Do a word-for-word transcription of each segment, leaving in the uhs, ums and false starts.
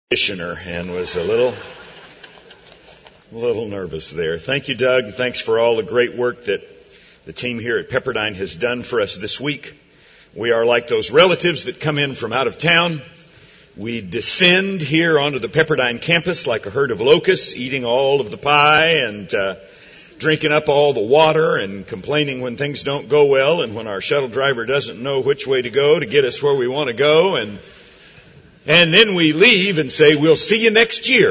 Commissioner and was a little, a little nervous there. Thank you, Doug, and thanks for all the great work that the team here at Pepperdine has done for us this week. We are like those relatives that come in from out of town. We descend here onto the Pepperdine campus like a herd of locusts, eating all of the pie and uh, drinking up all the water and complaining when things don't go well and when our shuttle driver doesn't know which way to go to get us where we want to go. And And then we leave and say, we'll see you next year.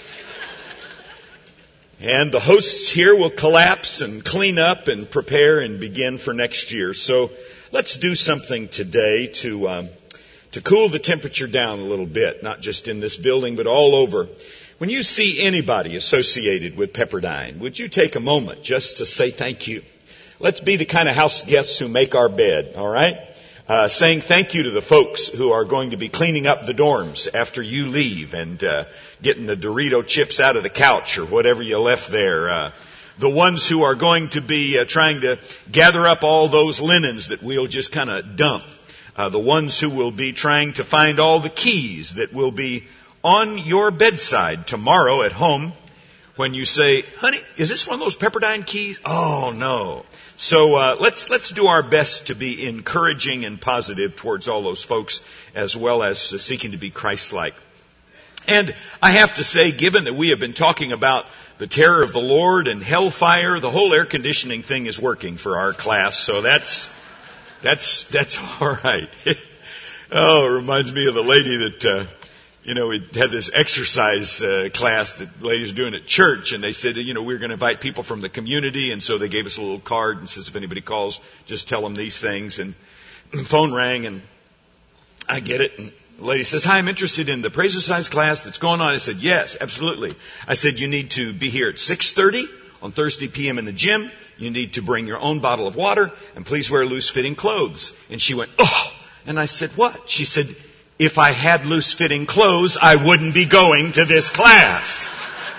And the hosts here will collapse and clean up and prepare and begin for next year. So let's do something today to um, to cool the temperature down a little bit, not just in this building, but all over. When you see anybody associated with Pepperdine, would you take a moment just to say thank you? Let's be the kind of house guests who make our bed, all right? Uh, saying thank you to the folks who are going to be cleaning up the dorms after you leave and uh, getting the Dorito chips out of the couch or whatever you left there. Uh, the ones who are going to be uh, trying to gather up all those linens that we'll just kind of dump. Uh, the ones who will be trying to find all the keys that will be on your bedside tomorrow at home when you say, honey, is this one of those Pepperdine keys? Oh, no. So uh, let's let's do our best to be encouraging and positive towards all those folks, as well as uh, seeking to be Christ-like. And I have to say, given that we have been talking about the terror of the Lord and hellfire, the whole air conditioning thing is working for our class. So that's that's that's all right. Oh, it reminds me of the lady that. Uh, You know, we had this exercise uh, class that ladies were doing at church, and they said, you know, we were going to invite people from the community, and so they gave us a little card and says, if anybody calls, just tell them these things. And the phone rang, and I get it, and the lady says, hi, I'm interested in the praise exercise class that's going on. I said, yes, absolutely. I said, you need to be here at six thirty on Thursday p m in the gym. You need to bring your own bottle of water, and please wear loose-fitting clothes. And she went, oh, and I said, what? She said, if I had loose-fitting clothes, I wouldn't be going to this class.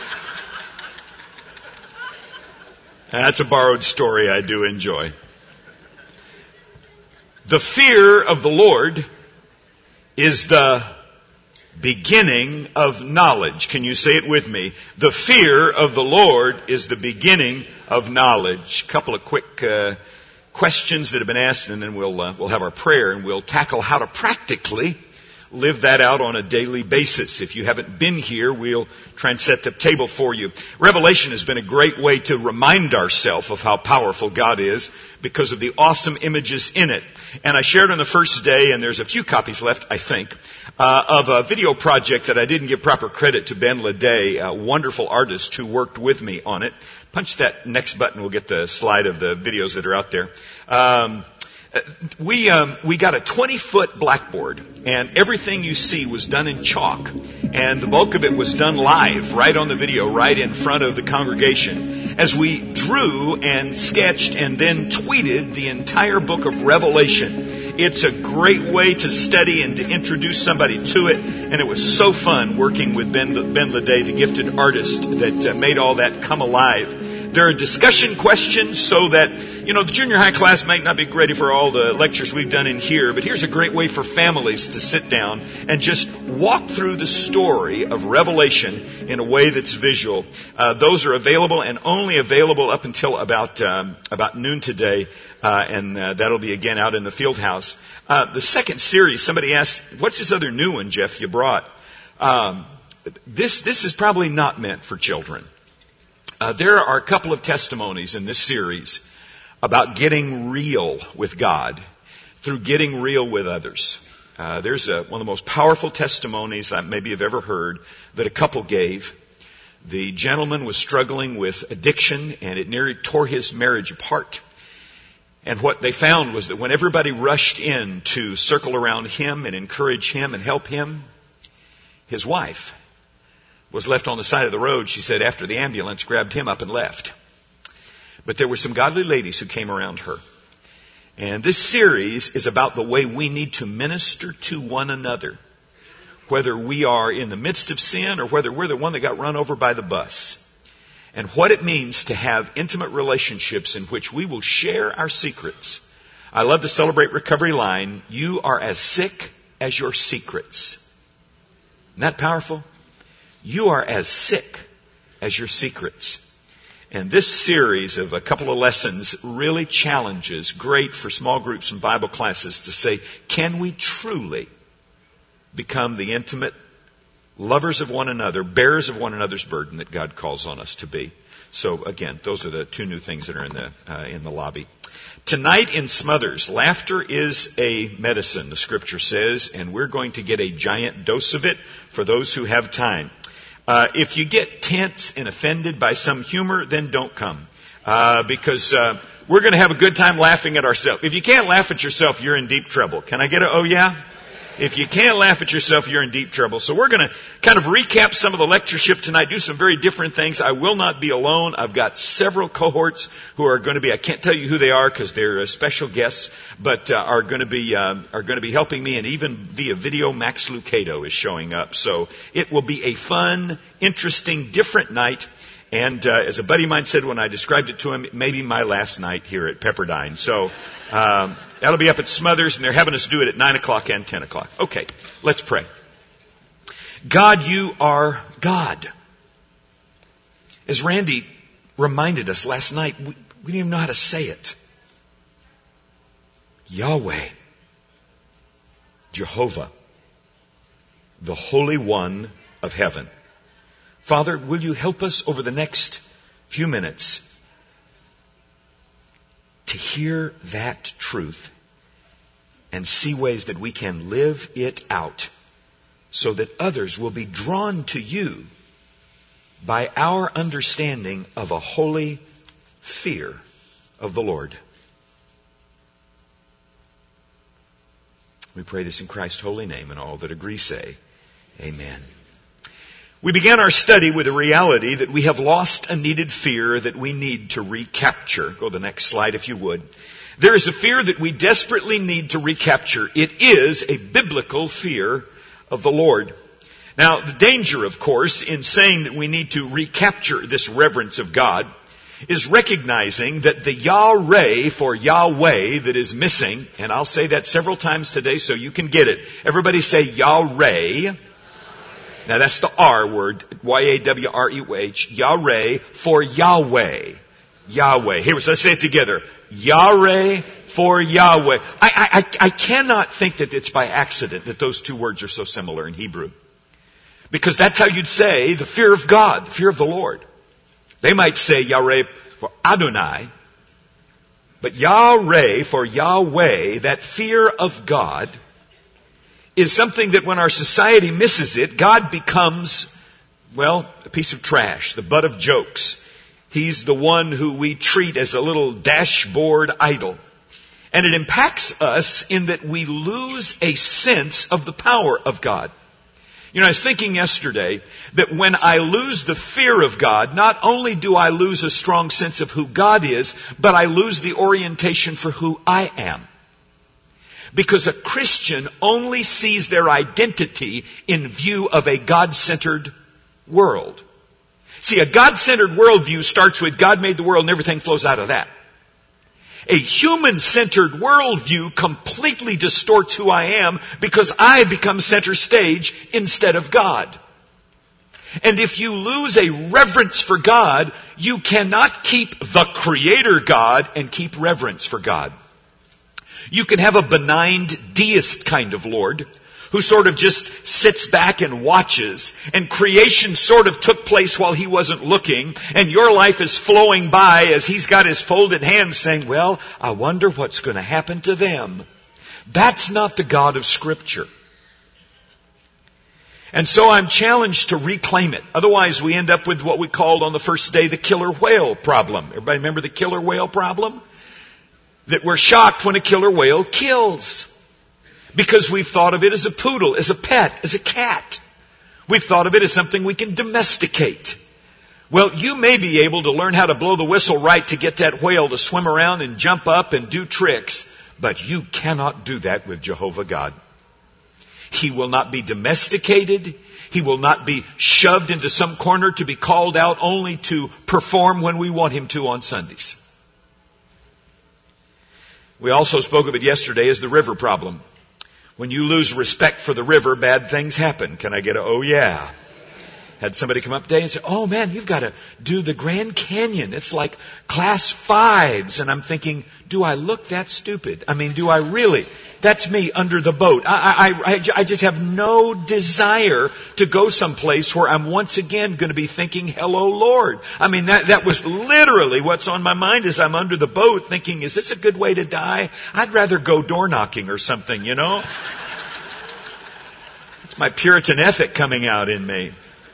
That's a borrowed story I do enjoy. The fear of the Lord is the beginning of knowledge. Can you say it with me? The fear of the Lord is the beginning of knowledge. A couple of quick uh, questions that have been asked, and then we'll uh, we'll have our prayer, and we'll tackle how to practically live that out on a daily basis. If you haven't been here, we'll try and set the table for you. Revelation has been a great way to remind ourselves of how powerful God is because of the awesome images in it. And I shared on the first day, and there's a few copies left, I think, uh, of a video project that I didn't give proper credit to Ben Leday, a wonderful artist who worked with me on it. Punch that next button, we'll get the slide of the videos that are out there. Um, We um, we got a twenty-foot blackboard, and everything you see was done in chalk, and the bulk of it was done live, right on the video, right in front of the congregation, as we drew and sketched and then tweeted the entire book of Revelation. It's a great way to study and to introduce somebody to it, and it was so fun working with Ben, Ben Leday, the gifted artist that uh, made all that come alive. There are discussion questions so that, you know, the junior high class might not be ready for all the lectures we've done in here, but here's a great way for families to sit down and just walk through the story of Revelation in a way that's visual. Uh, those are available and only available up until about um, about noon today, uh, and uh, that'll be again out in the field house. Uh, the second series, somebody asked, what's this other new one, Jeff, you brought? Um, this this is probably not meant for children. Uh, there are a couple of testimonies in this series about getting real with God through getting real with others. Uh, there's a, one of the most powerful testimonies that maybe you've ever heard that a couple gave. The gentleman was struggling with addiction, and it nearly tore his marriage apart. And what they found was that when everybody rushed in to circle around him and encourage him and help him, his wife was left on the side of the road, she said, after the ambulance grabbed him up and left. But there were some godly ladies who came around her. And this series is about the way we need to minister to one another, whether we are in the midst of sin or whether we're the one that got run over by the bus. And what it means to have intimate relationships in which we will share our secrets. I love the Celebrate Recovery line, you are as sick as your secrets. Isn't that powerful? You are as sick as your secrets. And this series of a couple of lessons really challenges, great for small groups and Bible classes, to say, can we truly become the intimate lovers of one another, bearers of one another's burden that God calls on us to be? So again, those are the two new things that are in the uh, in the lobby. Tonight in Smothers, laughter is a medicine, the scripture says, and we're going to get a giant dose of it for those who have time. Uh, if you get tense and offended by some humor, then don't come. Uh, because, uh, we're gonna have a good time laughing at ourselves. If you can't laugh at yourself, you're in deep trouble. Can I get a oh yeah? If you can't laugh at yourself, you're in deep trouble. So we're gonna kind of recap some of the lectureship tonight, do some very different things. I will not be alone. I've got several cohorts who are going to be, I can't tell you who they are because they're uh, special guests, but uh, are going to be, uh, are going to be helping me, and even via video, Max Lucado is showing up. So it will be a fun, interesting, different night. And uh, as a buddy of mine said when I described it to him, it may be my last night here at Pepperdine. So um, that'll be up at Smothers, and they're having us do it at nine o'clock and ten o'clock. Okay, let's pray. God, you are God. As Randy reminded us last night, we, we didn't even know how to say it. Yahweh, Jehovah, the Holy One of heaven. Father, will you help us over the next few minutes to hear that truth and see ways that we can live it out so that others will be drawn to you by our understanding of a holy fear of the Lord. We pray this in Christ's holy name, and all that agree say, amen. We began our study with the reality that we have lost a needed fear that we need to recapture. Go to the next slide if you would. There is a fear that we desperately need to recapture. It is a biblical fear of the Lord. Now, the danger, of course, in saying that we need to recapture this reverence of God is recognizing that the Yahweh for Yahweh that is missing, and I'll say that several times today so you can get it. Everybody say Yahweh. Now that's the R word, Y A W R E H, Yahweh for Yahweh. Yahweh. Here, let's say it together. Yahweh for Yahweh. I, I, I cannot think that it's by accident that those two words are so similar in Hebrew. Because that's how you'd say the fear of God, the fear of the Lord. They might say Yahweh for Adonai, but Yahweh for Yahweh, that fear of God, is something that when our society misses it, God becomes, well, a piece of trash, the butt of jokes. He's the one who we treat as a little dashboard idol. And it impacts us in that we lose a sense of the power of God. You know, I was thinking yesterday that when I lose the fear of God, not only do I lose a strong sense of who God is, but I lose the orientation for who I am. Because a Christian only sees their identity in view of a God-centered world. See, a God-centered worldview starts with God made the world and everything flows out of that. A human-centered worldview completely distorts who I am because I become center stage instead of God. And if you lose a reverence for God, you cannot keep the Creator God and keep reverence for God. You can have a benign deist kind of Lord who sort of just sits back and watches, and creation sort of took place while he wasn't looking, and your life is flowing by as he's got his folded hands saying, well, I wonder what's going to happen to them. That's not the God of Scripture. And so I'm challenged to reclaim it. Otherwise we end up with what we called on the first day the killer whale problem. Everybody remember the killer whale problem? That we're shocked when a killer whale kills. Because we've thought of it as a poodle, as a pet, as a cat. We've thought of it as something we can domesticate. Well, you may be able to learn how to blow the whistle right to get that whale to swim around and jump up and do tricks, but you cannot do that with Jehovah God. He will not be domesticated. He will not be shoved into some corner to be called out only to perform when we want him to on Sundays. We also spoke of it yesterday as the river problem. When you lose respect for the river, bad things happen. Can I get a, oh yeah? Had somebody come up today and say, oh man, you've got to do the Grand Canyon. It's like class fives. And I'm thinking, do I look that stupid? I mean, do I really? That's me under the boat. I, I, I, I just have no desire to go someplace where I'm once again going to be thinking, hello, Lord. I mean, that, that was literally what's on my mind as I'm under the boat thinking, is this a good way to die? I'd rather go door knocking or something, you know? It's my Puritan ethic coming out in me.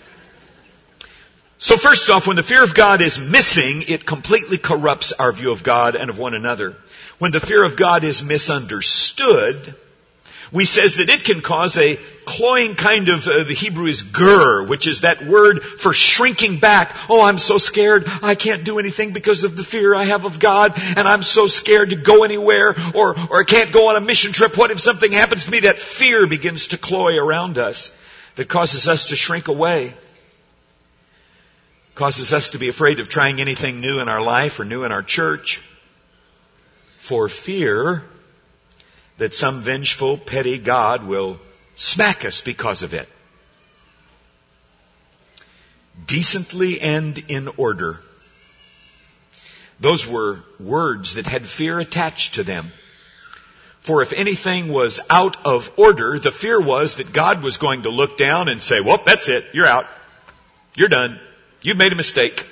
So first off, when the fear of God is missing, it completely corrupts our view of God and of one another. When the fear of God is misunderstood, we says that it can cause a cloying kind of, uh, the Hebrew is gur, which is that word for shrinking back. Oh, I'm so scared. I can't do anything because of the fear I have of God. And I'm so scared to go anywhere, or, or I can't go on a mission trip. What if something happens to me? That fear begins to cloy around us. That causes us to shrink away. Causes us to be afraid of trying anything new in our life or new in our church. For fear that some vengeful, petty God will smack us because of it. Decently and in order. Those were words that had fear attached to them. For if anything was out of order, the fear was that God was going to look down and say, well, that's it. You're out. You're done. You've made a mistake.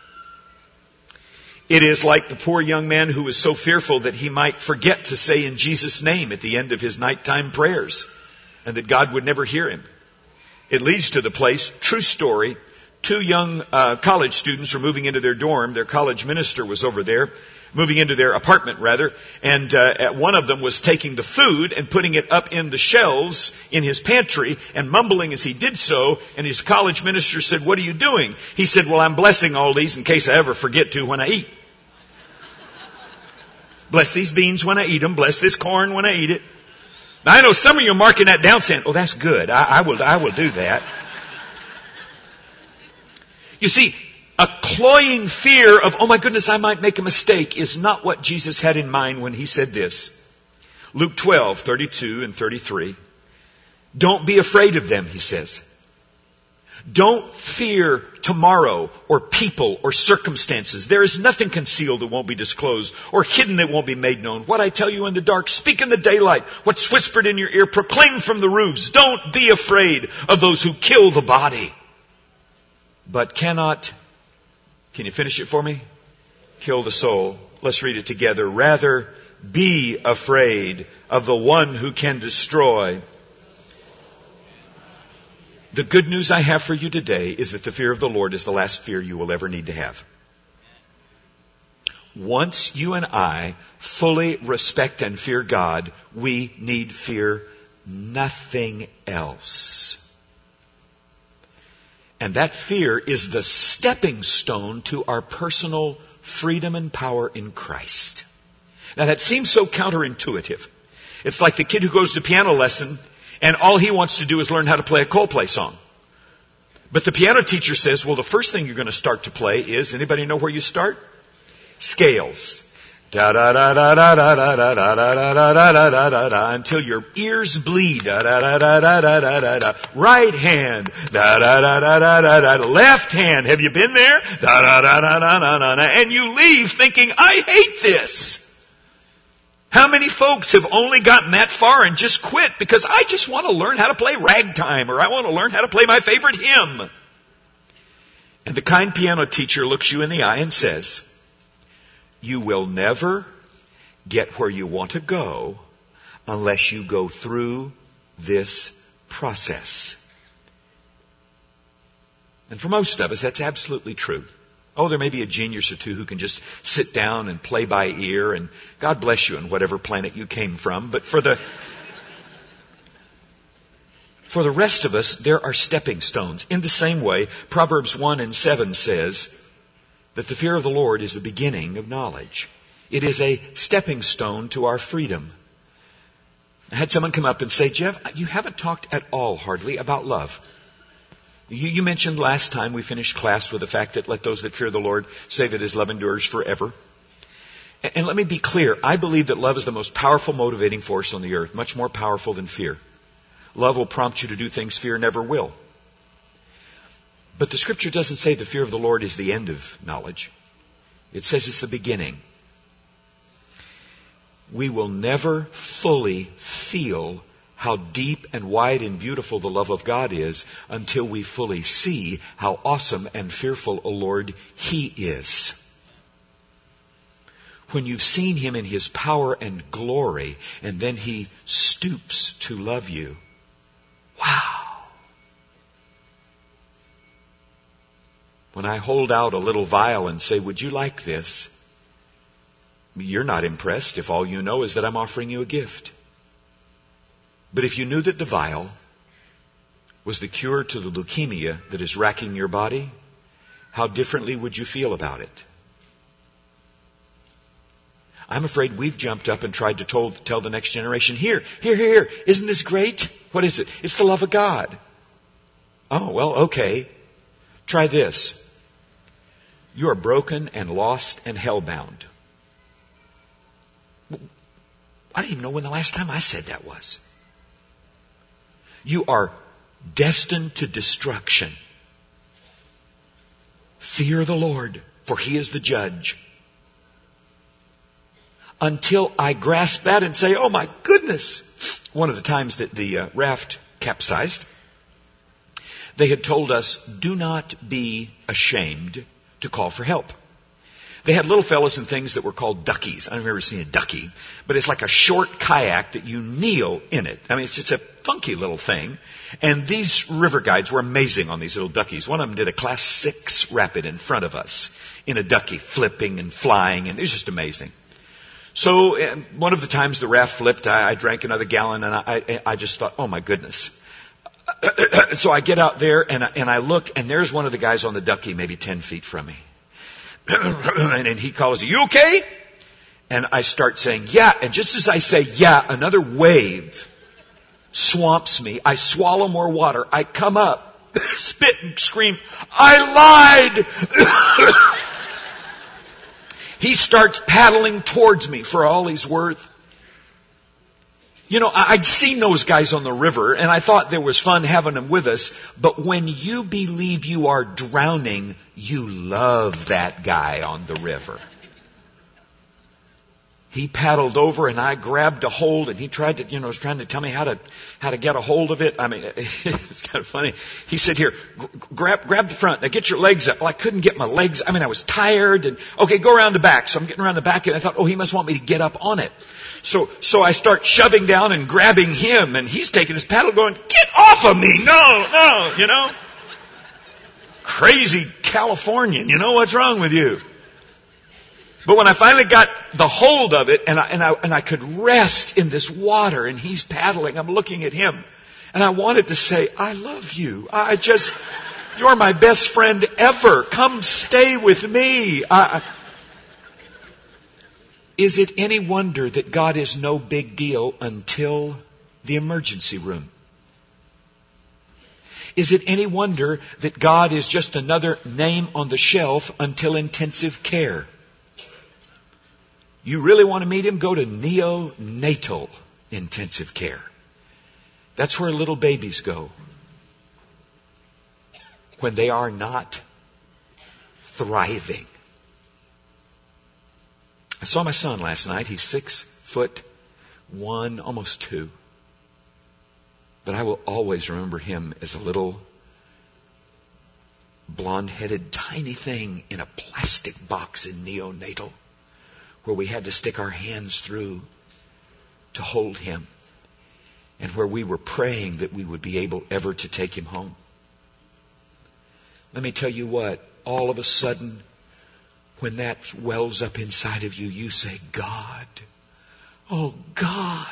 It is like the poor young man who was so fearful that he might forget to say in Jesus' name at the end of his nighttime prayers, and that God would never hear him. It leads to the place, true story, two young uh, college students were moving into their dorm. Their college minister was over there, moving into their apartment rather, and uh, one of them was taking the food and putting it up in the shelves in his pantry and mumbling as he did so, and his college minister said, what are you doing? He said, well, I'm blessing all these in case I ever forget to when I eat. Bless these beans when I eat them. Bless this corn when I eat it. Now, I know some of you are marking that down saying, oh, that's good. I, I will, I will do that. You see, a cloying fear of, oh my goodness, I might make a mistake is not what Jesus had in mind when he said this. Luke twelve, thirty-two and thirty-three. Don't be afraid of them, he says. Don't fear tomorrow or people or circumstances. There is nothing concealed that won't be disclosed or hidden that won't be made known. What I tell you in the dark, speak in the daylight. What's whispered in your ear, proclaim from the roofs. Don't be afraid of those who kill the body, but cannot, can you finish it for me? Kill the soul. Let's read it together. Rather, be afraid of the one who can destroy. The good news I have for you today is that the fear of the Lord is the last fear you will ever need to have. Once you and I fully respect and fear God, we need fear nothing else. And that fear is the stepping stone to our personal freedom and power in Christ. Now that seems so counterintuitive. It's like the kid who goes to piano lesson and all he wants to do is learn how to play a Coldplay song. But the piano teacher says, well, the first thing you're going to start to play is, anybody know where you start? Scales. Da da da da da da da da da da da da da da da until your ears bleed. Da da da da da da da da da. Right hand. Da da da da da da da. Left hand. Have you been there? Da da da da da da da da. And you leave thinking, I hate this. How many folks have only gotten that far and just quit because I just want to learn how to play ragtime, or I want to learn how to play my favorite hymn? And the kind piano teacher looks you in the eye and says, you will never get where you want to go unless you go through this process. And for most of us, that's absolutely true. Oh, there may be a genius or two who can just sit down and play by ear, and God bless you on whatever planet you came from. But for the, for the rest of us, there are stepping stones. In the same way, Proverbs one and seven says that the fear of the Lord is the beginning of knowledge. It is a stepping stone to our freedom. I had someone come up and say, Jeff, you haven't talked at all hardly about love. You, you mentioned last time we finished class with the fact that let those that fear the Lord say that his love endures forever. And let me be clear. I believe that love is the most powerful motivating force on the earth, much more powerful than fear. Love will prompt you to do things fear never will. But the Scripture doesn't say the fear of the Lord is the end of knowledge. It says it's the beginning. We will never fully feel how deep and wide and beautiful the love of God is until we fully see how awesome and fearful a Lord He is. When you've seen Him in His power and glory, and then He stoops to love you. Wow. When I hold out a little vial and say, would you like this? You're not impressed if all you know is that I'm offering you a gift. But if you knew that the vial was the cure to the leukemia that is racking your body, how differently would you feel about it? I'm afraid we've jumped up and tried to told, tell the next generation, here, here, here, here, isn't this great? What is it? It's the love of God. Oh, well, okay. Try this. You are broken and lost and hellbound. I don't even know when the last time I said that was. You are destined to destruction. Fear the Lord, for He is the judge. Until I grasp that and say, oh my goodness. One of the times that the uh, raft capsized, they had told us, do not be ashamed to call for help. They had little fellas and things that were called duckies. I've never seen a ducky, but it's like a short kayak that you kneel in it. I mean, it's just a funky little thing. And these river guides were amazing on these little duckies. One of them did a class six rapid in front of us in a ducky, flipping and flying, and it was just amazing. So uh, one of the times the raft flipped, I, I drank another gallon, and I, I, I just thought, oh my goodness. So I get out there and I, and I look, and there's one of the guys on the ducky maybe ten feet from me. and, and he calls, are you okay? And I start saying, yeah. And just as I say, yeah, another wave swamps me. I swallow more water. I come up, spit and scream, I lied! He starts paddling towards me for all he's worth. You know, I'd seen those guys on the river, and I thought there was fun having them with us. But when you believe you are drowning, you love that guy on the river. He paddled over, and I grabbed a hold, and he tried to, you know, was trying to tell me how to how to get a hold of it. I mean, it's kind of funny. He said, "Here, grab grab the front. Now get your legs up." Well, I couldn't get my legs. I mean, I was tired, and okay, go around the back. So I'm getting around the back, and I thought, oh, he must want me to get up on it. So so I start shoving down and grabbing him, and he's taking his paddle, going, "Get off of me! No, no, you know." Crazy Californian, you know, what's wrong with you? But when I finally got the hold of it, and I, and I, and I could rest in this water, and he's paddling, I'm looking at him, and I wanted to say, I love you. I just, you're my best friend ever. Come stay with me. I, is it any wonder that God is no big deal until the emergency room? Is it any wonder that God is just another name on the shelf until intensive care? You really want to meet Him? Go to neonatal intensive care. That's where little babies go when they are not thriving. I saw my son last night. He's six foot one, almost two. But I will always remember him as a little blonde-headed tiny thing in a plastic box in neonatal, where we had to stick our hands through to hold him, and where we were praying that we would be able ever to take him home. Let me tell you what, all of a sudden, when that wells up inside of you, you say, God, oh God.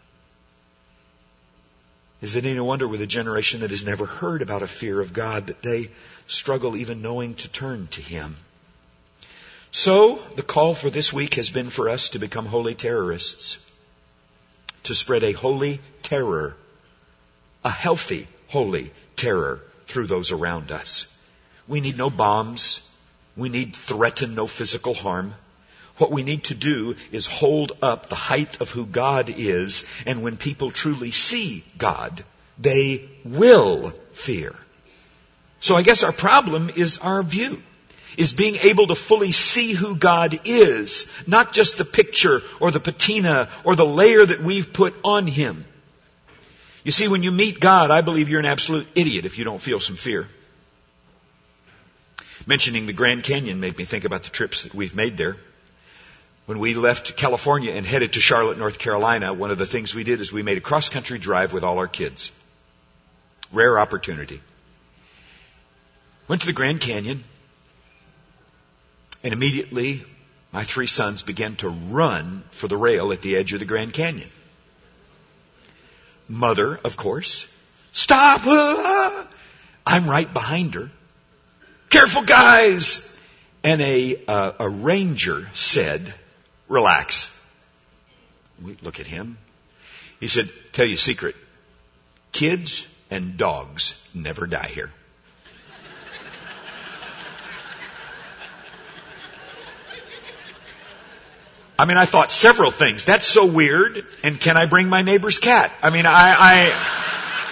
Is it any wonder with a generation that has never heard about a fear of God that they struggle even knowing to turn to Him? So, the call for this week has been for us to become holy terrorists. To spread a holy terror, a healthy holy terror through those around us. We need no bombs. We need threaten no physical harm. What we need to do is hold up the height of who God is, and when people truly see God, they will fear. So I guess our problem is our view, is being able to fully see who God is, not just the picture or the patina or the layer that we've put on Him. You see, when you meet God, I believe you're an absolute idiot if you don't feel some fear. Mentioning the Grand Canyon made me think about the trips that we've made there. When we left California and headed to Charlotte, North Carolina, one of the things we did is we made a cross-country drive with all our kids. Rare opportunity. Went to the Grand Canyon, and immediately my three sons began to run for the rail at the edge of the Grand Canyon. Mother, of course, stop! Ah! I'm right behind her. Careful, guys! And a, uh, a ranger said, relax. We look at him. He said, tell you a secret. Kids and dogs never die here. I mean, I thought several things. That's so weird. And can I bring my neighbor's cat? I mean, I, I...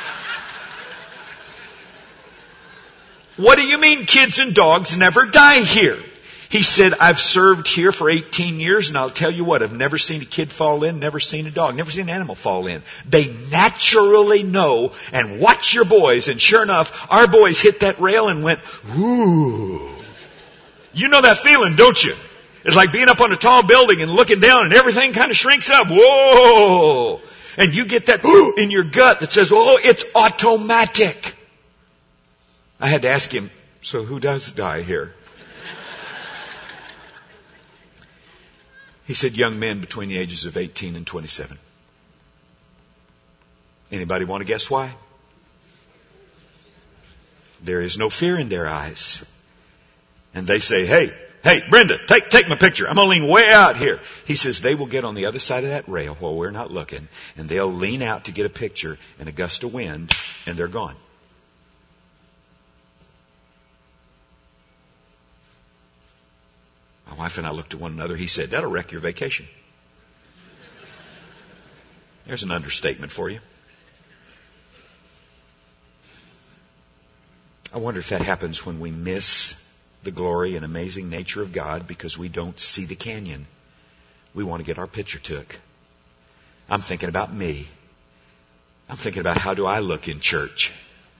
What do you mean kids and dogs never die here? He said, I've served here for eighteen years, and I'll tell you what, I've never seen a kid fall in, never seen a dog, never seen an animal fall in. They naturally know, and watch your boys, and sure enough, our boys hit that rail and went, whoo. You know that feeling, don't you? It's like being up on a tall building and looking down and everything kind of shrinks up. Whoa! And you get that in your gut that says, oh, it's automatic. I had to ask him, so who does die here? He said, young men between the ages of eighteen and twenty-seven. Anybody want to guess why? There is no fear in their eyes. And they say, hey, hey, Brenda, take, take my picture. I'm going to lean way out here. He says they will get on the other side of that rail while we're not looking, and they'll lean out to get a picture in a gust of wind, and they're gone. My wife and I looked at one another. He said, that'll wreck your vacation. There's an understatement for you. I wonder if that happens when we miss the glory and amazing nature of God because we don't see the canyon. We want to get our picture took. I'm thinking about me. I'm thinking about how do I look in church.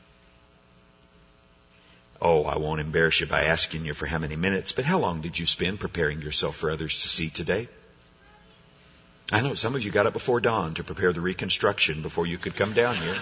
Oh, I won't embarrass you by asking you for how many minutes, but how long did you spend preparing yourself for others to see today? I know some of you got up before dawn to prepare the reconstruction before you could come down here.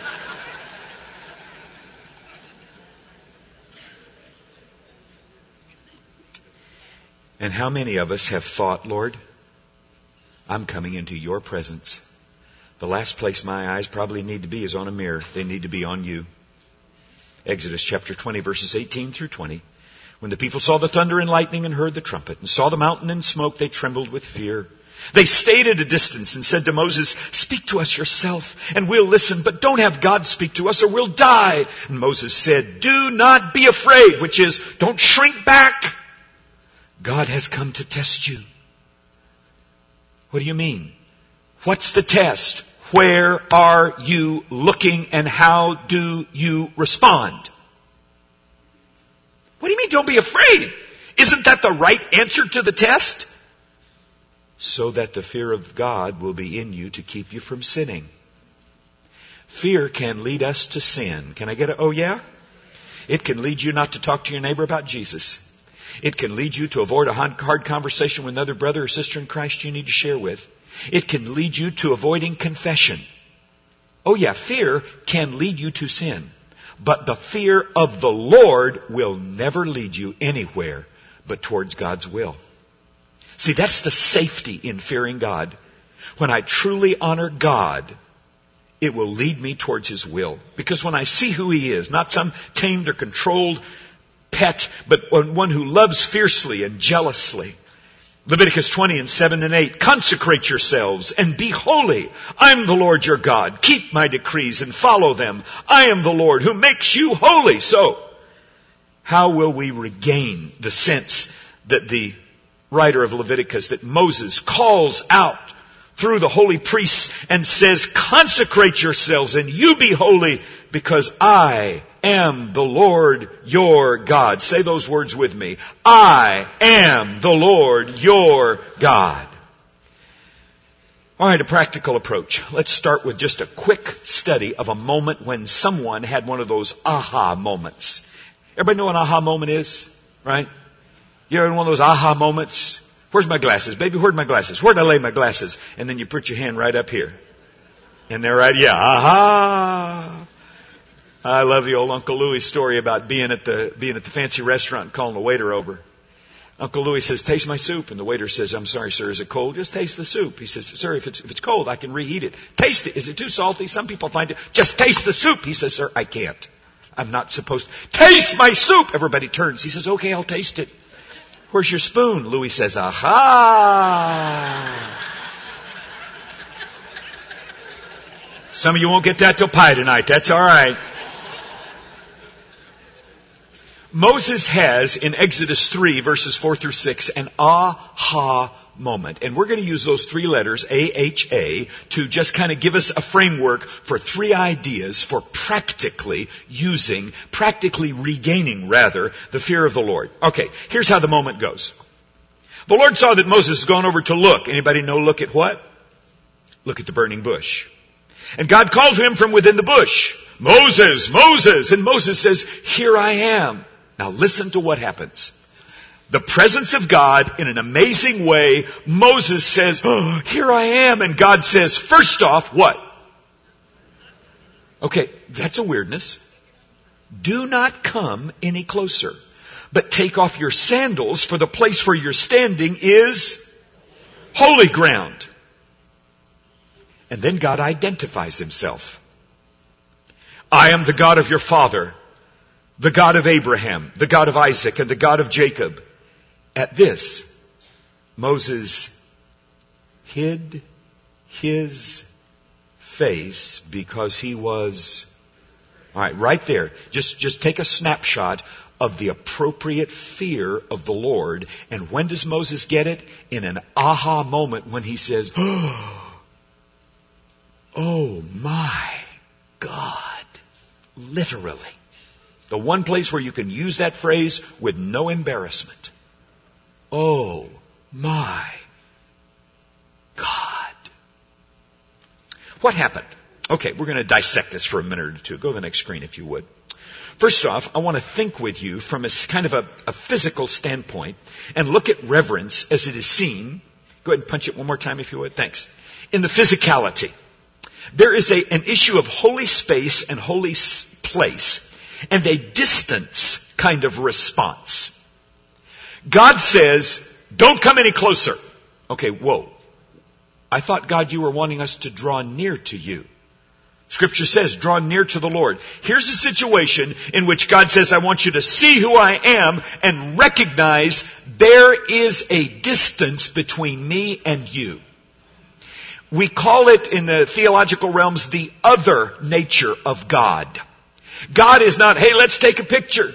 And how many of us have thought, Lord, I'm coming into your presence. The last place my eyes probably need to be is on a mirror. They need to be on you. Exodus chapter twenty, verses eighteen through twenty. When the people saw the thunder and lightning and heard the trumpet and saw the mountain in smoke, they trembled with fear. They stayed at a distance and said to Moses, speak to us yourself and we'll listen, but don't have God speak to us or we'll die. And Moses said, do not be afraid, which is, don't shrink back. God has come to test you. What do you mean? What's the test? Where are you looking and how do you respond? What do you mean don't be afraid? Isn't that the right answer to the test? So that the fear of God will be in you to keep you from sinning. Fear can lead us to sin. Can I get a oh yeah? It can lead you not to talk to your neighbor about Jesus. It can lead you to avoid a hard conversation with another brother or sister in Christ you need to share with. It can lead you to avoiding confession. Oh yeah, fear can lead you to sin. But the fear of the Lord will never lead you anywhere but towards God's will. See, that's the safety in fearing God. When I truly honor God, it will lead me towards His will. Because when I see who He is, not some tamed or controlled pet, but one who loves fiercely and jealously. Leviticus twenty and seven and eight. Consecrate yourselves and be holy. I'm the Lord your God. Keep my decrees and follow them. I am the Lord who makes you holy. So, how will we regain the sense that the writer of Leviticus that Moses calls out through the holy priests and says, consecrate yourselves and you be holy because I am the Lord your God. Say those words with me. I am the Lord your God. All right, a practical approach. Let's start with just a quick study of a moment when someone had one of those aha moments. Everybody know what an aha moment is? Right? You ever had one of those aha moments? Where's my glasses? Baby, where'd my glasses? Where'd I lay my glasses? And then you put your hand right up here. And they're right, yeah, aha. I love the old Uncle Louis story about being at the, being at the fancy restaurant and calling the waiter over. Uncle Louis says, taste my soup. And the waiter says, I'm sorry, sir, is it cold? Just taste the soup. He says, sir, if it's, if it's cold, I can reheat it. Taste it. Is it too salty? Some people find it. Just taste the soup. He says, sir, I can't. I'm not supposed to. Taste my soup. Everybody turns. He says, okay, I'll taste it. Where's your spoon? Louis says, aha. Some of you won't get that till pie tonight. That's all right. Moses has in Exodus three verses four through six an aha moment. And we're going to use those three letters, A H A, to just kind of give us a framework for three ideas for practically using, practically regaining rather, the fear of the Lord. Okay, here's how the moment goes. The Lord saw that Moses had gone over to look. Anybody know look at what? Look at the burning bush. And God called to him from within the bush, Moses, Moses. And Moses says, here I am. Now listen to what happens. The presence of God in an amazing way. Moses says, oh, here I am. And God says, first off, what? Okay, that's a weirdness. Do not come any closer, but take off your sandals, for the place where you're standing is holy ground. And then God identifies himself. I am the God of your father, the God of Abraham, the God of Isaac, and the God of Jacob. At this, Moses hid his face because he was, all right, right there. Just, just take a snapshot of the appropriate fear of the Lord. And when does Moses get it? In an aha moment when he says, oh, oh my God. Literally. The one place where you can use that phrase with no embarrassment. Oh my God. What happened? Okay, we're going to dissect this for a minute or two. Go to the next screen if you would. First off, I want to think with you from a kind of a, a physical standpoint and look at reverence as it is seen. Go ahead and punch it one more time if you would. Thanks. In the physicality. There is a, an issue of holy space and holy place and a distance kind of response. God says, don't come any closer. Okay, whoa. I thought, God, you were wanting us to draw near to you. Scripture says, draw near to the Lord. Here's a situation in which God says, I want you to see who I am and recognize there is a distance between me and you. We call it in the theological realms the other nature of God. God is not, hey, let's take a picture.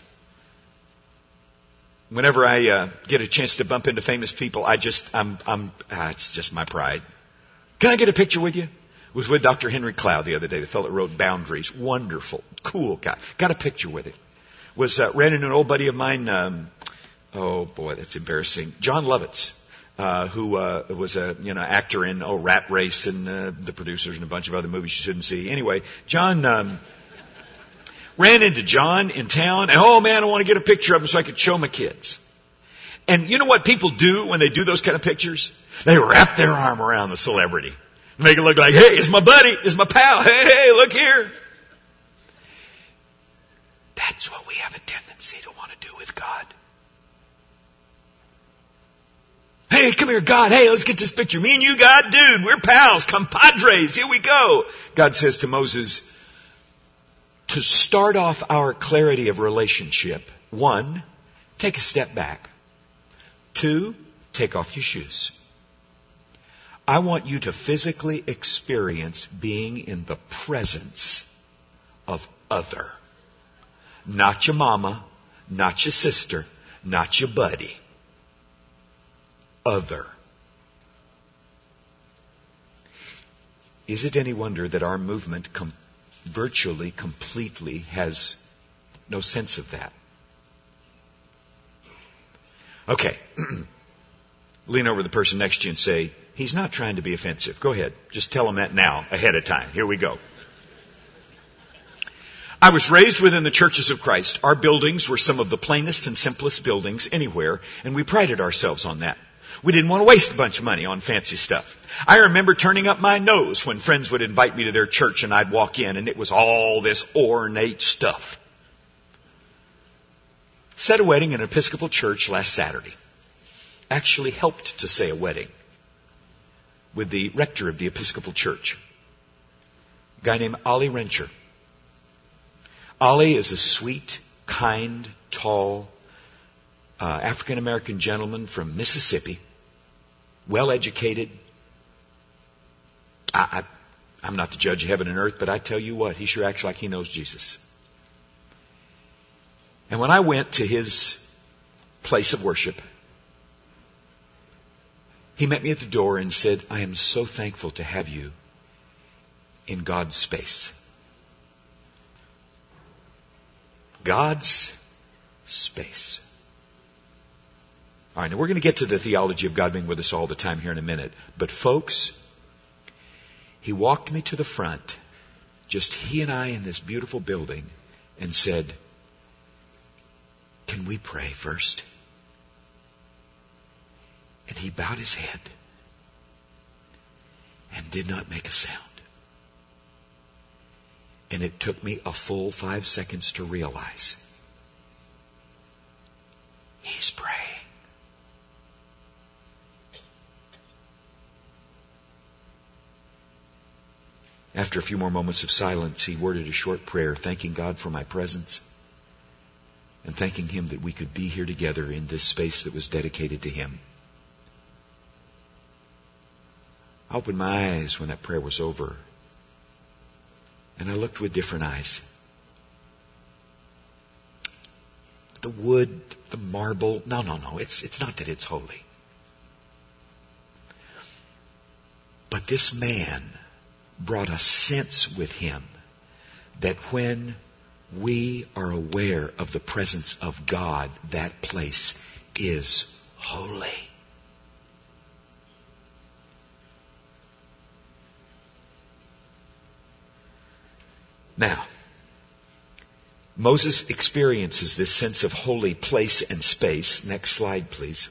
Whenever I uh, get a chance to bump into famous people, I just, I'm, I'm, ah, it's just my pride. Can I get a picture with you? I was with Doctor Henry Cloud the other day, the fellow that wrote Boundaries. Wonderful, cool guy. Got a picture with him. Was uh, ran into an old buddy of mine. Um, oh boy, that's embarrassing. John Lovitz, uh, who uh, was a you know actor in oh Rat Race and uh, The Producers and a bunch of other movies you shouldn't see. Anyway, John. Um, Ran into John in town, and oh man, I want to get a picture of him so I could show my kids. And you know what people do when they do those kind of pictures? They wrap their arm around the celebrity. Make it look like, hey, it's my buddy, it's my pal, hey, hey, look here. That's what we have a tendency to want to do with God. Hey, come here, God, hey, let's get this picture. Me and you, God, dude, we're pals, compadres, here we go. God says to Moses, to start off our clarity of relationship, one, take a step back. Two, take off your shoes. I want you to physically experience being in the presence of other. Not your mama, not your sister, not your buddy. other. Is it any wonder that our movement com- virtually, completely has no sense of that? Okay. Lean over the person next to you and say, he's not trying to be offensive. Go ahead. Just tell him that now, ahead of time. Here we go. I was raised within the churches of Christ. Our buildings were some of the plainest and simplest buildings anywhere, and we prided ourselves on that. We didn't want to waste a bunch of money on fancy stuff. I remember turning up my nose when friends would invite me to their church and I'd walk in and it was all this ornate stuff. Said a wedding in an Episcopal church last Saturday. Actually helped to say a wedding with the rector of the Episcopal church, a guy named Ollie Rencher. Ollie is a sweet, kind, tall, uh, African-American gentleman from Mississippi, well-educated. I, I, I'm not the judge of heaven and earth, but I tell you what, he sure acts like he knows Jesus. And when I went to his place of worship, he met me at the door and said, I am so thankful to have you in God's space. God's space. All right, now we're going to get to the theology of God being with us all the time here in a minute. But folks, he walked me to the front, just he and I in this beautiful building, and said, can we pray first? And he bowed his head and did not make a sound. And it took me a full five seconds to realize he's praying. After a few more moments of silence, he worded a short prayer, thanking God for my presence and thanking Him that we could be here together in this space that was dedicated to Him. I opened my eyes when that prayer was over, and I looked with different eyes. The wood, the marble, no, no, no, it's, it's not that it's holy. But this man brought a sense with him that when we are aware of the presence of God, that place is holy. Now, Moses experiences this sense of holy place and space. Next slide, please.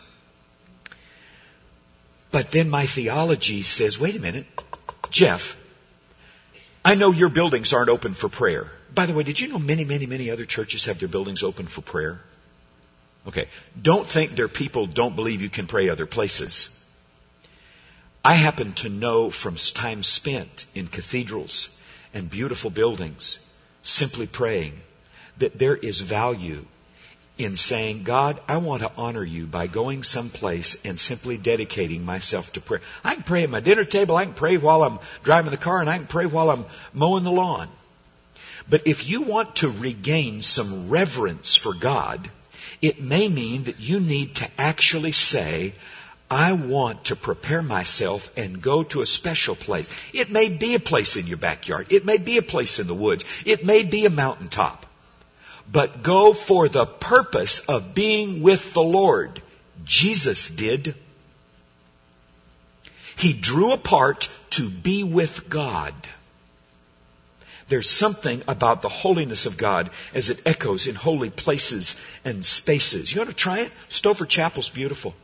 But then my theology says, wait a minute, Jeff, I know your buildings aren't open for prayer. By the way, did you know many, many, many other churches have their buildings open for prayer? Okay, don't think their people don't believe you can pray other places. I happen to know from time spent in cathedrals and beautiful buildings, simply praying, that there is value in saying, God, I want to honor you by going someplace and simply dedicating myself to prayer. I can pray at my dinner table, I can pray while I'm driving the car, and I can pray while I'm mowing the lawn. But if you want to regain some reverence for God, it may mean that you need to actually say, I want to prepare myself and go to a special place. It may be a place in your backyard. It may be a place in the woods. It may be a mountaintop. But go for the purpose of being with the Lord. Jesus did. He drew apart to be with God. There's something about the holiness of God as it echoes in holy places and spaces. You want to try it? Stover Chapel's beautiful.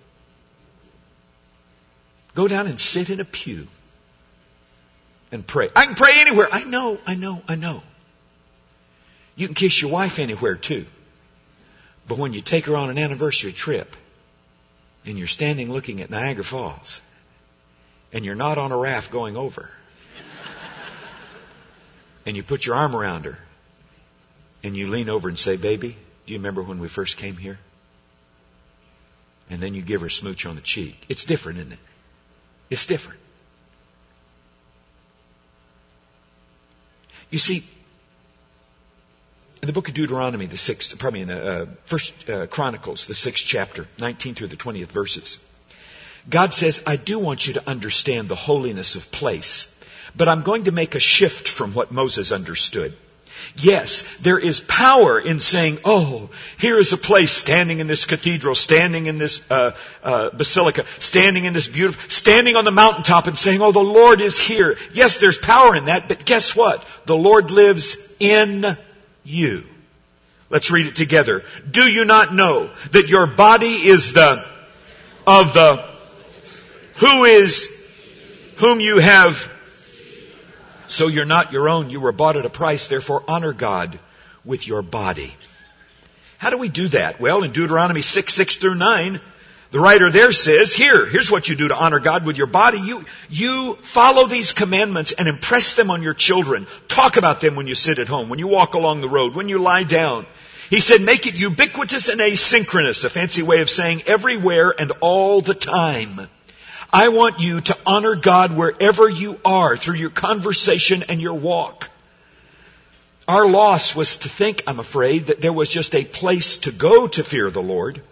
Go down and sit in a pew and pray. I can pray anywhere. I know, I know, I know. You can kiss your wife anywhere too. But when you take her on an anniversary trip and you're standing looking at Niagara Falls and you're not on a raft going over and you put your arm around her and you lean over and say, baby, do you remember when we first came here? And then you give her a smooch on the cheek. It's different, isn't it? It's different. You see, in the book of Deuteronomy, the sixth, pardon me, in the uh, first uh, Chronicles, the sixth chapter, nineteen through the twentieth verses, God says, I do want you to understand the holiness of place, but I'm going to make a shift from what Moses understood. Yes, there is power in saying, oh, here is a place standing in this cathedral, standing in this uh, uh, basilica, standing in this beautiful, standing on the mountaintop and saying, oh, the Lord is here. Yes, there's power in that, but guess what? The Lord lives in you. Let's read it together. Do you not know that your body is the, of the, who is, whom you have, so you're not your own, you were bought at a price, therefore honor God with your body. How do we do that? Well, in Deuteronomy six, six through nine, the writer there says, here, here's what you do to honor God with your body. You, you follow these commandments and impress them on your children. Talk about them when you sit at home, when you walk along the road, when you lie down. He said, make it ubiquitous and asynchronous, a fancy way of saying everywhere and all the time. I want you to honor God wherever you are through your conversation and your walk. Our loss was to think, I'm afraid, that there was just a place to go to fear the Lord.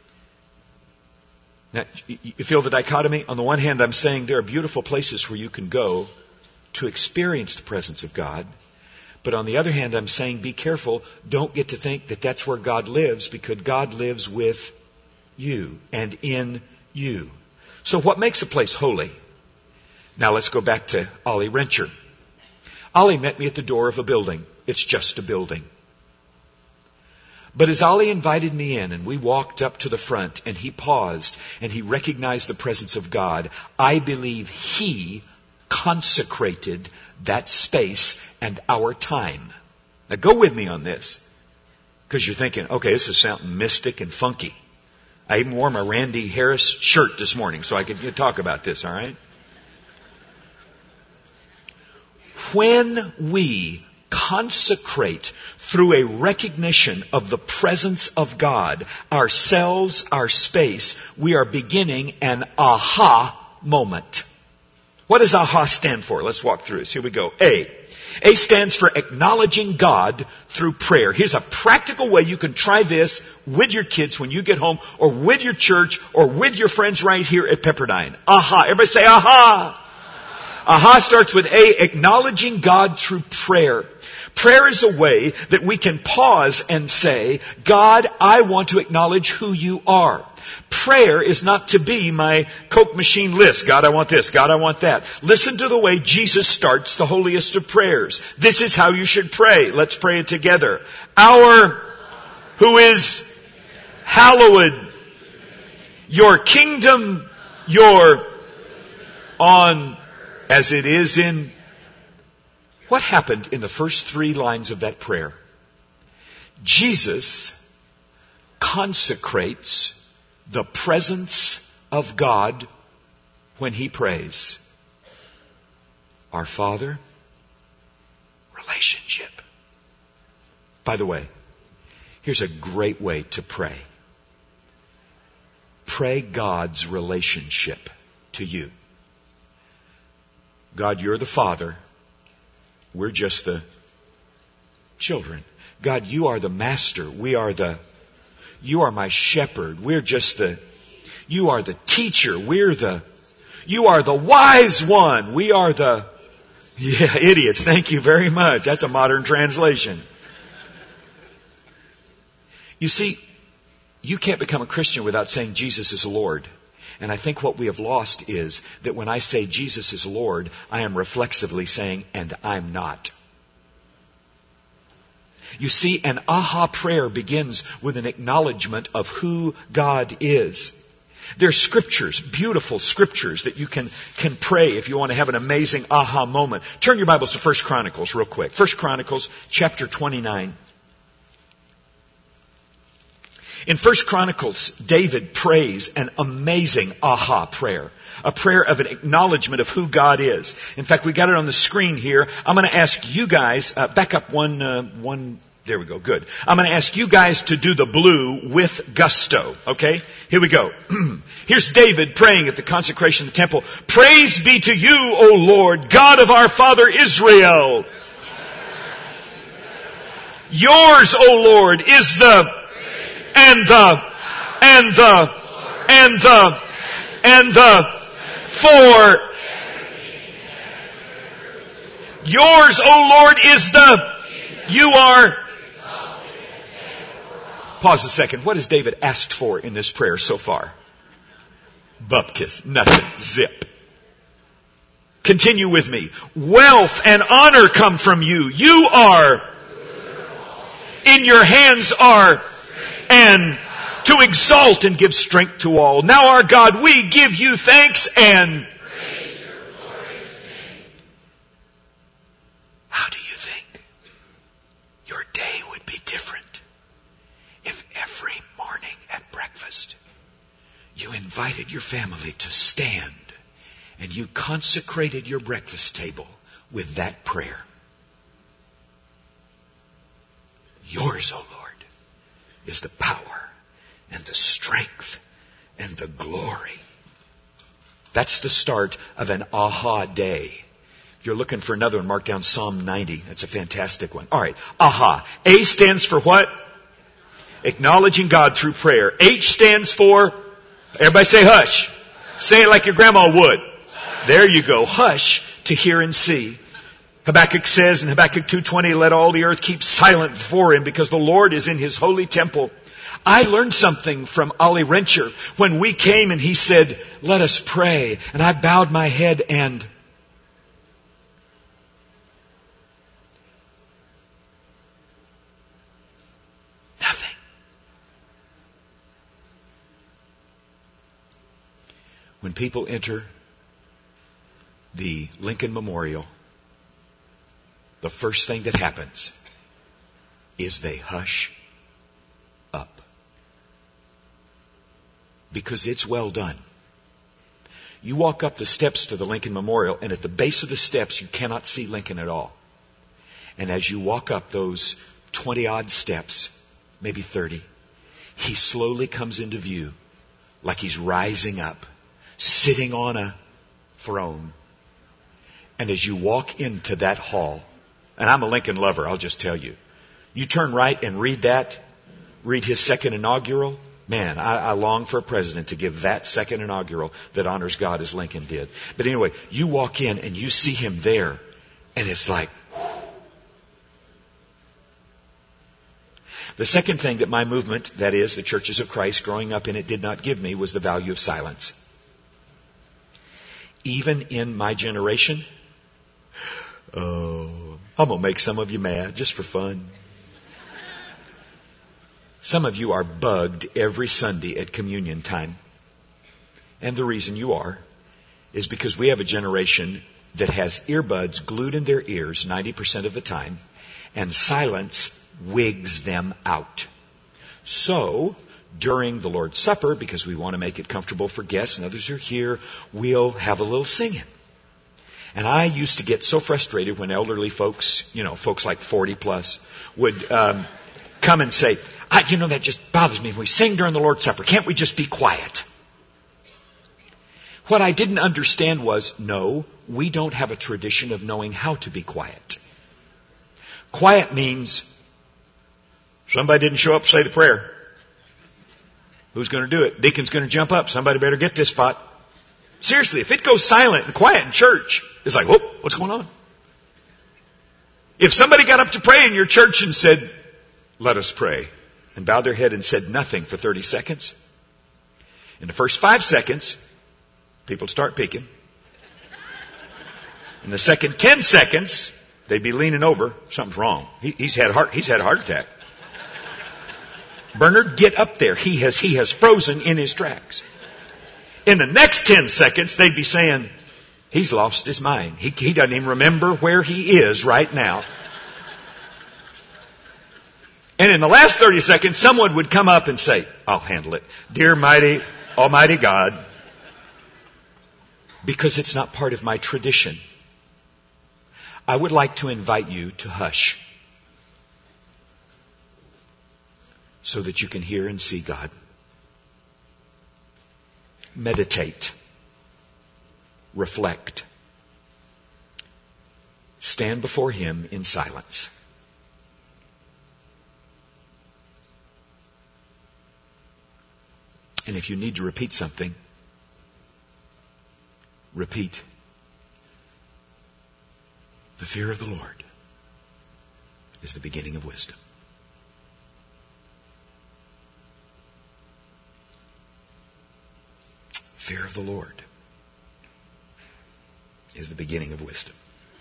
Now, you feel the dichotomy? On the one hand, I'm saying there are beautiful places where you can go to experience the presence of God. But on the other hand, I'm saying be careful. Don't get to think that that's where God lives, because God lives with you and in you. So what makes a place holy? Now let's go back to Ollie Rencher. Ollie met me at the door of a building. It's just a building. But as Ollie invited me in and we walked up to the front and he paused and he recognized the presence of God, I believe he consecrated that space and our time. Now go with me on this, because you're thinking, okay, this is sounding mystic and funky. I even wore my Randy Harris shirt this morning so I could talk about this, all right? When we consecrate through a recognition of the presence of God, ourselves, our space, we are beginning an aha moment. What does aha stand for? Let's walk through this. Here we go. A. A stands for acknowledging God through prayer. Here's a practical way you can try this with your kids when you get home, or with your church, or with your friends right here at Pepperdine. Aha. Everybody say aha. Aha starts with A, acknowledging God through prayer. Prayer is a way that we can pause and say, God, I want to acknowledge who you are. Prayer is not to be my Coke machine list. God, I want this. God, I want that. Listen to the way Jesus starts the holiest of prayers. This is how you should pray. Let's pray it together. Our, who is hallowed, your kingdom, your on, as it is in. What happened in the first three lines of that prayer? Jesus consecrates the presence of God when he prays. Our Father, relationship. By the way, here's a great way to pray. Pray God's relationship to you. God, you're the Father. We're just the children. God, you are the master. We are the, you are my shepherd. We're just the, you are the teacher. We're the, you are the wise one. We are the, yeah, idiots. Thank you very much. That's a modern translation. You see, you can't become a Christian without saying Jesus is Lord. And I think what we have lost is that when I say Jesus is Lord, I am reflexively saying, and I'm not. You see, an aha prayer begins with an acknowledgement of who God is. There are scriptures, beautiful scriptures that you can, can pray if you want to have an amazing aha moment. Turn your Bibles to First Chronicles real quick. First Chronicles chapter twenty-nine. In First Chronicles, David prays an amazing aha prayer. A prayer of an acknowledgement of who God is. In fact, we got it on the screen here. I'm going to ask you guys, uh, back up one, uh, one, there we go, good. I'm going to ask you guys to do the blue with gusto, okay? Here we go. Here's David praying at the consecration of the temple. Praise be to you, O Lord, God of our father Israel. Yours, O Lord, is the and the, and the, and the, and the for. Yours, O Lord, is the, you are. Pause a second. What has David asked for in this prayer so far? Bupkis. Nothing. Zip. Continue with me. Wealth and honor come from you. You are. In your hands are. And to exalt and give strength to all. Now our God, we give you thanks and praise your glorious name. How do you think your day would be different if every morning at breakfast you invited your family to stand and you consecrated your breakfast table with that prayer? Yours, O Lord, is the power and the strength and the glory. That's the start of an aha day. If you're looking for another one, mark down Psalm ninety. That's a fantastic one. All right. Aha. A stands for what? Acknowledging God through prayer. H stands for, everybody say hush. Say it like your grandma would. There you go. Hush to hear and see. Habakkuk says in Habakkuk two twenty, let all the earth keep silent before him because the Lord is in his holy temple. I learned something from Ollie Rencher when we came and he said, let us pray. And I bowed my head and nothing. When people enter the Lincoln Memorial, the first thing that happens is they hush up. Because it's well done. You walk up the steps to the Lincoln Memorial, and at the base of the steps you cannot see Lincoln at all. And as you walk up those twenty-odd steps, maybe thirty, he slowly comes into view like he's rising up, sitting on a throne. And as you walk into that hall, and I'm a Lincoln lover, I'll just tell you. You turn right and read that, read his second inaugural. Man, I, I long for a president to give that second inaugural that honors God as Lincoln did. But anyway, you walk in and you see him there, and it's like, whew. The second thing that my movement, that is, the Churches of Christ, growing up in it, did not give me was the value of silence. Even in my generation, oh, I'm going to make some of you mad just for fun. Some of you are bugged every Sunday at communion time. And the reason you are is because we have a generation that has earbuds glued in their ears ninety percent of the time, and silence wigs them out. So, during the Lord's Supper, because we want to make it comfortable for guests and others who are here, we'll have a little singing. And I used to get so frustrated when elderly folks, you know, folks like forty plus, would um, come and say, I, you know, that just bothers me. When we sing during the Lord's Supper, can't we just be quiet? What I didn't understand was, no, we don't have a tradition of knowing how to be quiet. Quiet means somebody didn't show up to say the prayer. Who's going to do it? Deacon's going to jump up. Somebody better get this spot. Seriously, if it goes silent and quiet in church, it's like, whoa, what's going on? If somebody got up to pray in your church and said, let us pray, and bowed their head and said nothing for thirty seconds, in the first five seconds, people start peeking. In the second ten seconds, they'd be leaning over. Something's wrong. He, he's had a heart, he's had a heart attack. Bernard, get up there. He has, he has frozen in his tracks. In the next ten seconds, they'd be saying, he's lost his mind. He, he doesn't even remember where he is right now. And in the last thirty seconds, someone would come up and say, I'll handle it. Dear mighty, almighty God, because it's not part of my tradition, I would like to invite you to hush so that you can hear and see God. Meditate. Reflect. Stand before Him in silence. And if you need to repeat something, repeat. The fear of the Lord is the beginning of wisdom. Fear of the Lord is the beginning of wisdom.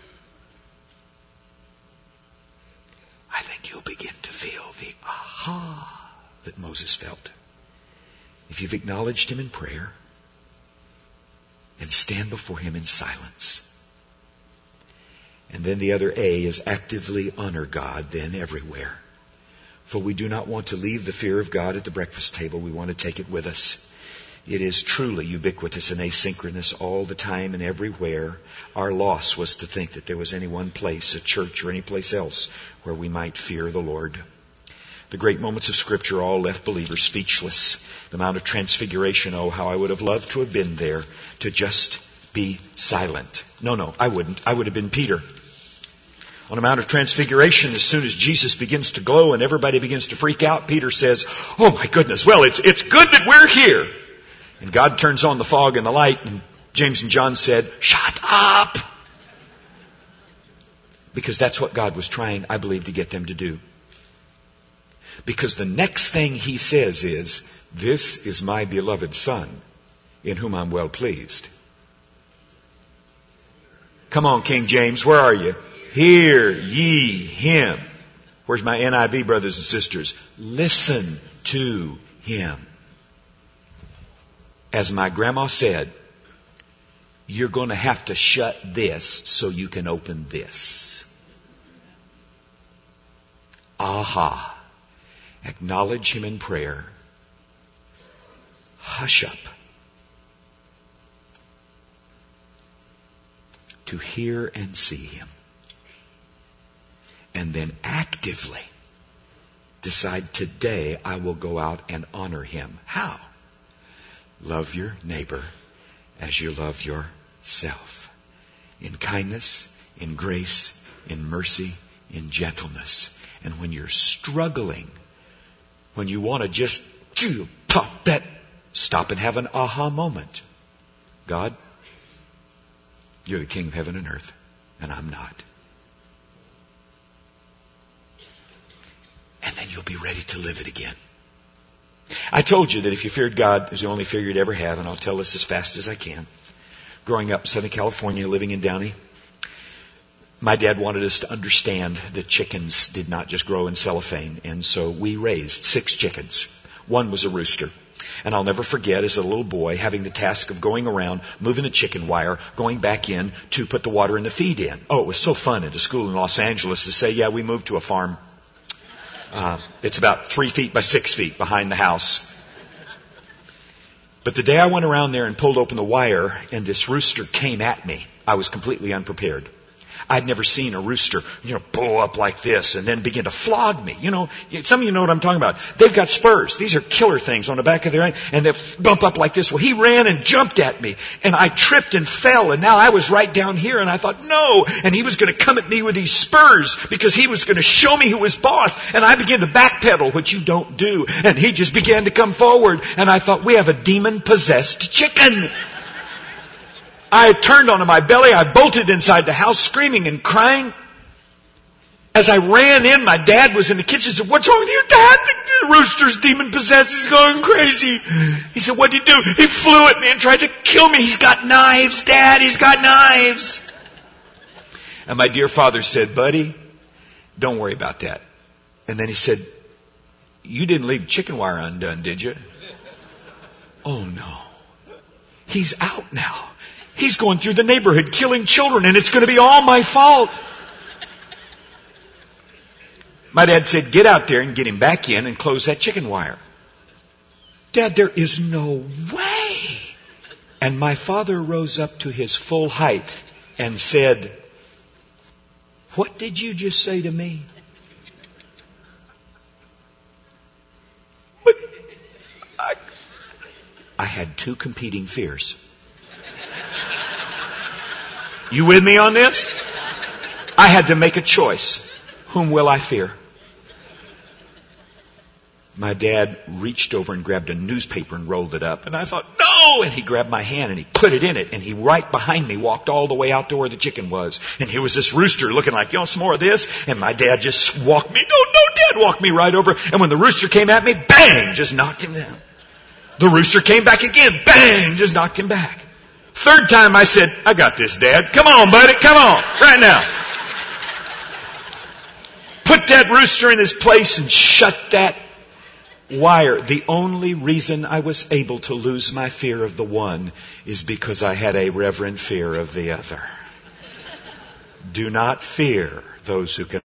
I think you'll begin to feel the aha that Moses felt if you've acknowledged him in prayer and stand before him in silence. And then the other A is actively honor God then everywhere. For we do not want to leave the fear of God at the breakfast table. We want to take it with us. It is truly ubiquitous and asynchronous all the time and everywhere. Our loss was to think that there was any one place, a church or any place else, where we might fear the Lord. The great moments of Scripture all left believers speechless. The Mount of Transfiguration, oh, how I would have loved to have been there to just be silent. No, no, I wouldn't. I would have been Peter. On the Mount of Transfiguration, as soon as Jesus begins to glow and everybody begins to freak out, Peter says, oh my goodness, well, it's, it's good that we're here. And God turns on the fog and the light, and James and John said, shut up! Because that's what God was trying, I believe, to get them to do. Because the next thing he says is, this is my beloved Son, in whom I'm well pleased. Come on, King James, where are you? Hear ye him. Where's my N I V brothers and sisters? Listen to him. As my grandma said, you're going to have to shut this so you can open this. Aha. Acknowledge him in prayer. Hush up. To hear and see him. And then actively decide, today I will go out and honor him. How? Love your neighbor as you love yourself. In kindness, in grace, in mercy, in gentleness. And when you're struggling, when you want to just pop that, stop and have an aha moment. God, you're the King of heaven and earth, and I'm not. And then you'll be ready to live it again. I told you that if you feared God, it was the only fear you'd ever have, and I'll tell this as fast as I can. Growing up in Southern California, living in Downey, my dad wanted us to understand that chickens did not just grow in cellophane, and so we raised six chickens. One was a rooster. And I'll never forget, as a little boy, having the task of going around, moving the chicken wire, going back in to put the water in the feed in. Oh, it was so fun at a school in Los Angeles to say, yeah, we moved to a farm. Uh, it's about three feet by six feet behind the house. But the day I went around there and pulled open the wire and this rooster came at me, I was completely unprepared. I'd never seen a rooster, you know, blow up like this and then begin to flog me. You know, some of you know what I'm talking about. They've got spurs. These are killer things on the back of their head, and they bump up like this. Well, he ran and jumped at me, and I tripped and fell, and now I was right down here, and I thought, no. And he was going to come at me with these spurs because he was going to show me who was boss. And I began to backpedal, which you don't do. And he just began to come forward, and I thought, we have a demon-possessed chicken. I turned onto my belly. I bolted inside the house screaming and crying. As I ran in, my dad was in the kitchen and said, what's wrong with you, Dad? The rooster's demon-possessed. He's going crazy. He said, what did he do? He flew at me and tried to kill me. He's got knives, Dad. He's got knives. And my dear father said, buddy, don't worry about that. And then he said, you didn't leave chicken wire undone, did you? Oh, no. He's out now. He's going through the neighborhood killing children, and it's going to be all my fault. My dad said, get out there and get him back in and close that chicken wire. Dad, there is no way. And my father rose up to his full height and said, what did you just say to me? But I, I had two competing fears. You with me on this? I had to make a choice. Whom will I fear? my dad reached over and grabbed a newspaper and rolled it up. And I thought, no! And he grabbed my hand and he put it in it. And he right behind me walked all the way out to where the chicken was. And here was this rooster looking like, you want some more of this? And my dad just walked me, no, no, Dad walked me right over. And when the rooster came at me, bang, just knocked him down. The rooster came back again, bang, just knocked him back. Third time I said, I got this, Dad. Come on, buddy, come on, right now. Put that rooster in his place and shut that wire. The only reason I was able to lose my fear of the one is because I had a reverent fear of the other. Do not fear those who can